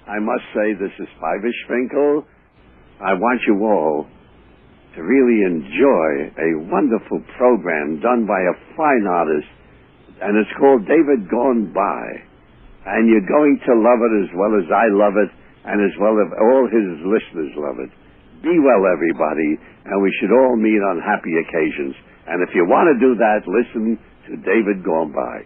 I must say this is Fivish Finkel. I want you all to really enjoy a wonderful program done by a fine artist, and it's called David Gone By. And you're going to love it as well as I love it, and as well as all his listeners love it. Be well, everybody, and we should all meet on happy occasions. And if you want to do that, listen to David Gone By.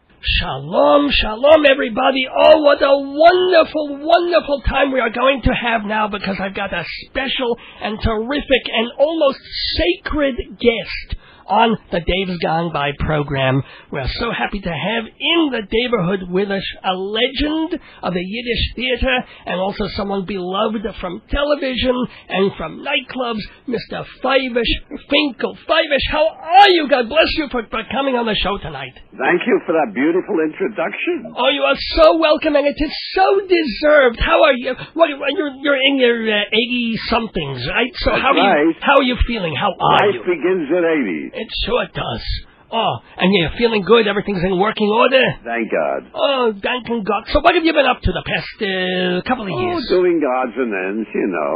Shalom, shalom, everybody. Oh, what a wonderful, wonderful time we are going to have now, because I've got a special and terrific and almost sacred guest on the Dave's Gone By program. We're so happy to have in the neighborhood with us a legend of the Yiddish theater and also someone beloved from television and from nightclubs, Mr. Fivish Finkel. Fivish, how are you? God bless you for coming on the show tonight. Thank you for that beautiful introduction. Oh, you are so welcome, and it is so deserved. How are you? What, you're in your 80-somethings, right? So how are you feeling? How are you? Life begins at 80. It sure does. Oh, and you're feeling good? Everything's in working order? Thank God. Oh, thank God. So what have you been up to the past couple of years? Doing odds and ends,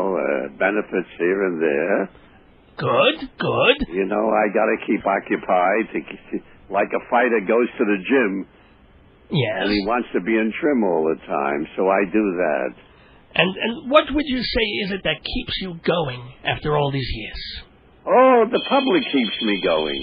benefits here and there. Good. You know, I got to keep occupied. Like a fighter goes to the gym. Yes. And he wants to be in trim all the time, so I do that. And what would you say is it that keeps you going after all these years? Oh, the public keeps me going.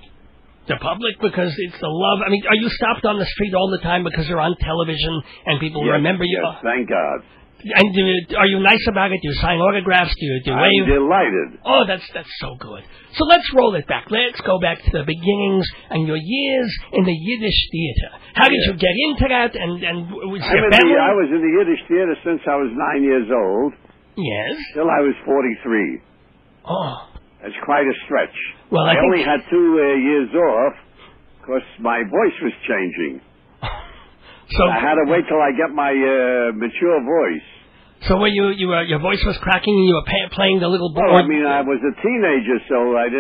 The public, because it's the love. I mean, are you stopped on the street all the time because you're on television and people remember you? Yes, thank God. And are you nice about it? Do you sign autographs? Do you wave? I'm delighted. Oh, that's so good. So let's roll it back. Let's go back to the beginnings and your years in the Yiddish theater. How did you get into that? And was your family? I was in the Yiddish theater since I was 9 years old. Yes. Till I was 43. Oh. That's quite a stretch. Well, I only had 2 years off because my voice was changing. So I had to wait till I get my mature voice. So were your voice was cracking and you were playing the little board? Well, I mean, I was a teenager, so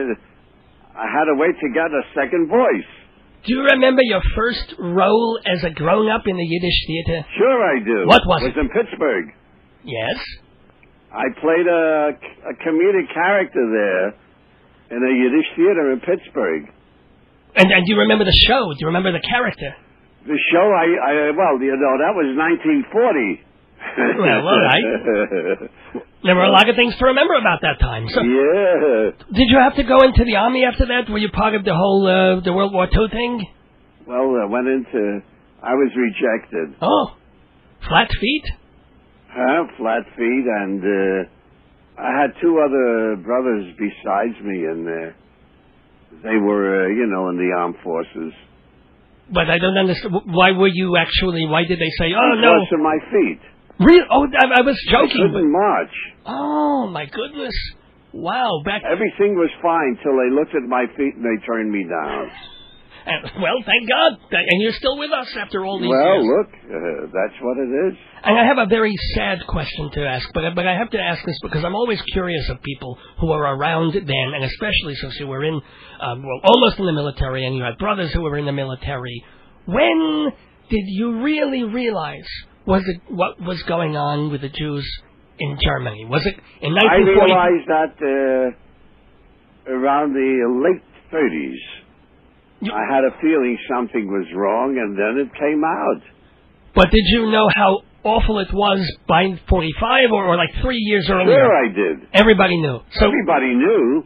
I had to wait to get a second voice. Do you remember your first role as a grown-up in the Yiddish theater? Sure I do. What was it? It was in Pittsburgh. Yes? I played a comedic character there in a Yiddish theater in Pittsburgh. And do you remember the show? Do you remember the character? The show, that was 1940. Well, all right. There were a lot of things to remember about that time. So, yeah. Did you have to go into the army after that? Were you part of the whole the World War II thing? Well, I was rejected. Oh, flat feet? Flat feet, and I had 2 other brothers besides me, and they were, in the armed forces. But I don't understand. Why did they say, oh, no? Because of my feet. Really? Oh, I was joking. I couldn't march. Oh, my goodness. Wow. Everything was fine till they looked at my feet and they turned me down. Well, thank God. And you're still with us after all these years. Well, look, that's what it is. And I have a very sad question to ask, but I have to ask this because I'm always curious of people who were around then, and especially since you were almost in the military, and you had brothers who were in the military. When did you really realize what was going on with the Jews in Germany? Was it in 1940? I realized that around the late 30s. I had a feeling something was wrong, and then it came out. But did you know how awful it was by 45 or like 3 years earlier? Sure I did. Everybody knew. So everybody knew.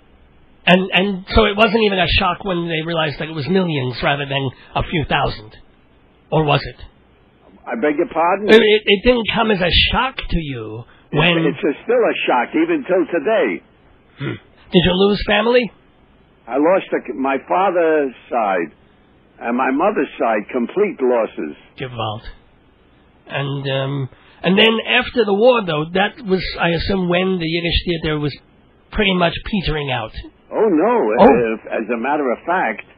And so it wasn't even a shock when they realized that it was millions rather than a few thousand. Or was it? I beg your pardon? It didn't come as a shock to you when... It's still a shock, even till today. Did you lose family? I lost my father's side and my mother's side, complete losses. Gewalt. And then after the war, though, that was, I assume, when the Yiddish theater was pretty much petering out. Oh, no. As a matter of fact,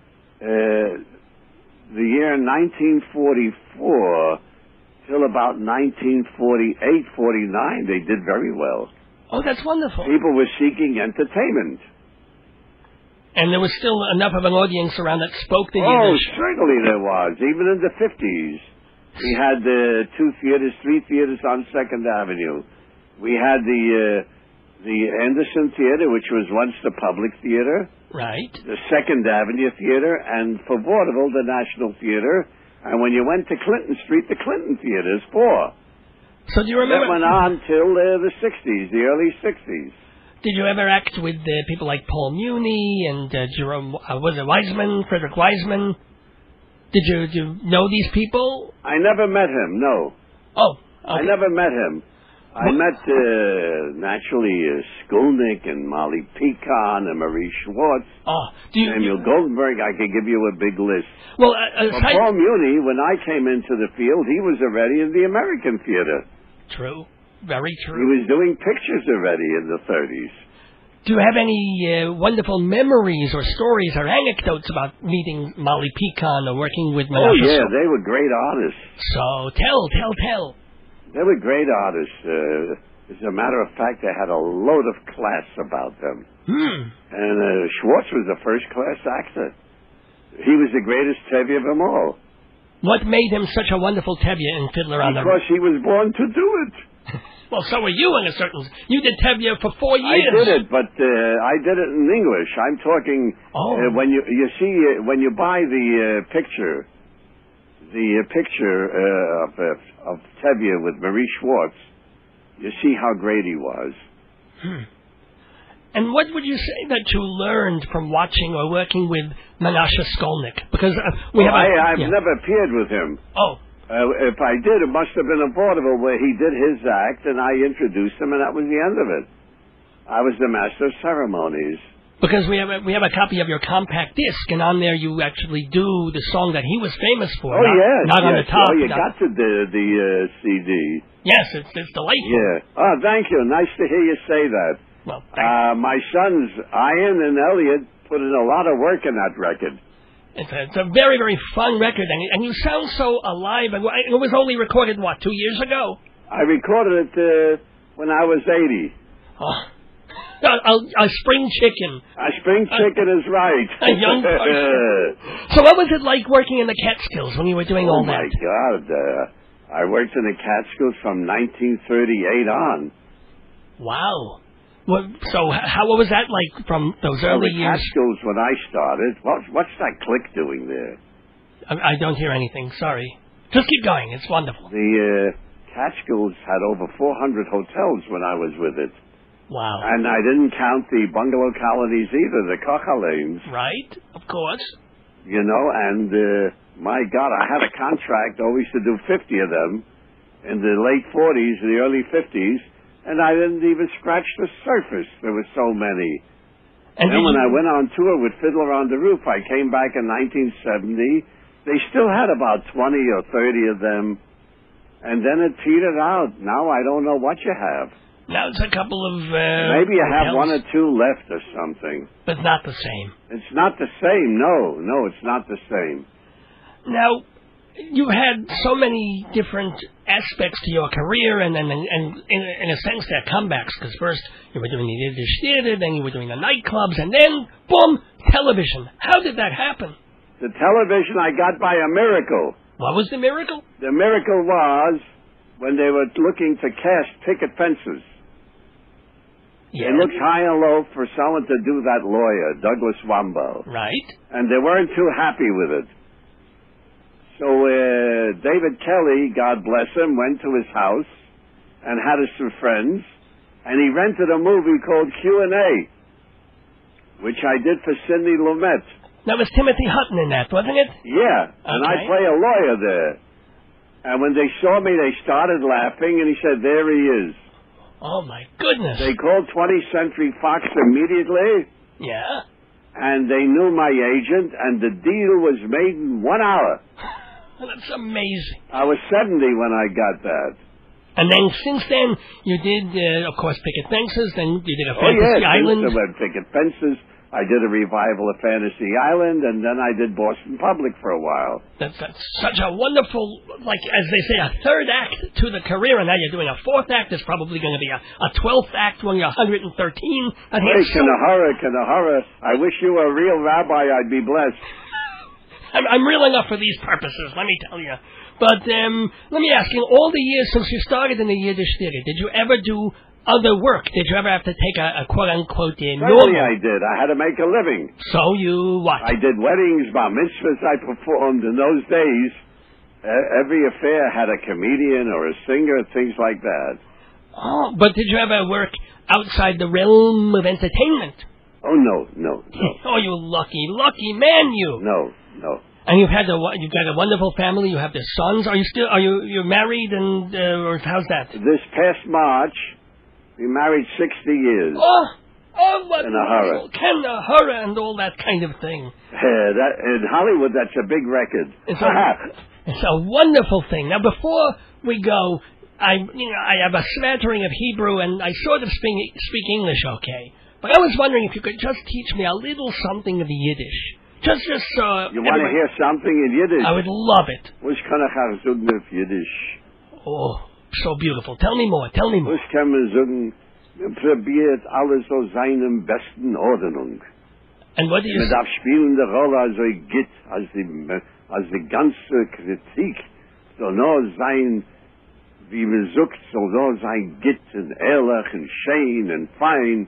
the year 1944 till about 1948, 49, they did very well. Oh, that's wonderful. People were seeking entertainment. And there was still enough of an audience around that spoke the Yiddish. Oh, certainly there was, even in the 50s. We had 3 theaters on 2nd Avenue. We had the Anderson Theater, which was once the Public Theater. Right. The 2nd Avenue Theater, and for vaudeville, the National Theater. And when you went to Clinton Street, the Clinton Theaters, 4. So do you remember? That went on till the 60s, the early 60s. Did you ever act with people like Paul Muni and Jerome, was it Wiseman, Frederick Wiseman? Did you know these people? I never met him, no. Oh, okay. I never met him. I met, naturally, Skolnick and Molly Pecan and Marie Schwartz. Oh, Samuel Goldenberg. I could give you a big list. Well, Paul Muni, when I came into the field, he was already in the American Theater. True. Very true. He was doing pictures already in the 30s. Do you have any wonderful memories or stories or anecdotes about meeting Molly Pecan or working with Menashe? Oh, yeah, they were great artists. So, tell. They were great artists. As a matter of fact, they had a load of class about them. And Schwartz was a first-class actor. He was the greatest Tevye of them all. What made him such a wonderful Tevye in Fiddler on the Roof? Because he was born to do it. Well, so were you in a certain... You did Tevye for 4 years. I did it, but I did it in English. I'm talking... when you see, when you buy the picture of Tevye with Marie Schwartz, you see how great he was. And what would you say that you learned from watching or working with Menashe Skolnick? Because I've never appeared with him. Oh. If I did, it must have been a vaudeville where he did his act and I introduced him, and that was the end of it. I was the master of ceremonies. Because we have a copy of your compact disc, and on there you actually do the song that he was famous for. Oh, not on the top. Oh, you got the CD. Yes, it's delightful. Yeah. Oh, thank you. Nice to hear you say that. Well, my sons, Ian and Elliot, put in a lot of work in that record. It's a very, very fun record, and you sound so alive. And it was only recorded, 2 years ago? I recorded it when I was 80. Oh. A spring chicken. A spring chicken is right. A young person. So what was it like working in the Catskills when you were doing all that? Oh, my God. I worked in the Catskills from 1938 on. Wow. So what was that like from those early years? The Catskills, when I started, what's that click doing there? I don't hear anything, sorry. Just keep going, it's wonderful. The Catskills had over 400 hotels when I was with it. Wow. And I didn't count the bungalow colonies either, the Kochalanes. Right, of course. You know, and my God, I had a contract always to do 50 of them in the late 40s and the early 50s, and I didn't even scratch the surface. There were so many. And then when I went on tour with Fiddler on the Roof, I came back in 1970. They still had about 20 or 30 of them, and then it petered out. Now I don't know what you have. Now it's a couple of maybe you hotels. have 1 or 2 left or something. But not the same. It's not the same. No, it's not the same. Now, you had so many different aspects to your career, and in a sense they're comebacks, because first you were doing the Yiddish theater, then you were doing the nightclubs, and then, boom, television. How did that happen? The television I got by a miracle. What was the miracle? The miracle was when they were looking to cast picket fences. Yeah. They looked high and low for someone to do that lawyer, Douglas Wambo. Right. And they weren't too happy with it. So David Kelly, God bless him, went to his house and had some friends, and he rented a movie called Q&A, which I did for Sidney Lumet. That was Timothy Hutton in that, wasn't it? Yeah, and I play a lawyer there. And when they saw me, they started laughing, and he said, there he is. Oh, my goodness. They called 20th Century Fox immediately. Yeah. And they knew my agent, and the deal was made in 1 hour. That's amazing. I was 70 when I got that. And then since then, you did, of course, Picket Fences, then you did a Fantasy Island. I went Picket Fences. I did a revival of Fantasy Island, and then I did Boston Public for a while. That's such a wonderful, like, as they say, a third act to the career, and now you're doing a fourth act. There's probably going to be a 12th act when you're 113. Hey, Kanahara, I wish you were a real rabbi. I'd be blessed. I'm reeling up for these purposes, let me tell you. But let me ask you, all the years since you started in the Yiddish theater, did you ever do other work? Did you ever have to take a quote-unquote normal? Certainly I did. I had to make a living. So you what? I did weddings, bar mitzvahs I performed. In those days, every affair had a comedian or a singer, things like that. Oh, but did you ever work outside the realm of entertainment? Oh, no. Oh, you lucky man, you. No. And you've got a wonderful family. You have the sons. You're married and or how's that? This past March, we married 60 years. Oh, what Kenahara. Kenahara and all that kind of thing. In Hollywood, that's a big record. It's a wonderful thing. Now, before we go, I have a smattering of Hebrew and I sort of speak English okay. But I was wondering if you could just teach me a little something of the Yiddish. Just you want to hear something in Yiddish? I would love it. Was kann ich sagen auf Yiddish? Oh, so beautiful. Tell me more. Was kann man sagen? Man probiert alles aus seinem besten Ordnung. And what do you say? Man darf spielen die Rolle also geht, als die ganze Kritik soll nur sein, wie man sagt, soll nur sein geht und ehrlich und schön und fein.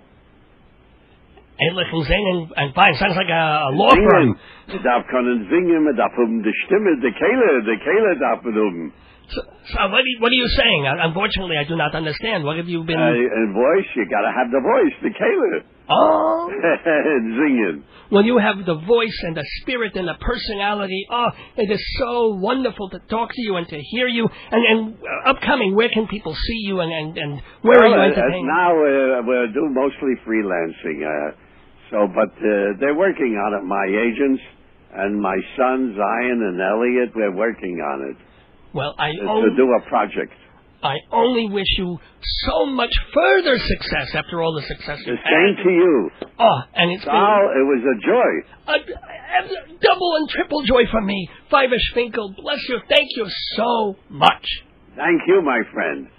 Ehrlich and fine. Sounds like a law firm. Man darf können singen, man darf die Stimme, die Kehle darf man haben. So what are you saying? Unfortunately, I do not understand. What have you been... in voice, you got to have the voice, the Kehle. Oh. Singing. Well, you have the voice and the spirit and the personality. Oh, it is so wonderful to talk to you and to hear you. And upcoming, where can people see you and where are you entertaining? Now we're doing mostly freelancing. But they're working on it. My agents and my sons, Zion and Elliot, we're working on it. Well, to do a project. I only wish you so much further success after all the success you've had. The same to you. Oh, and it was a joy. A double and triple joy for me. Fiver Schwinkel, bless you. Thank you so much. Thank you, my friend.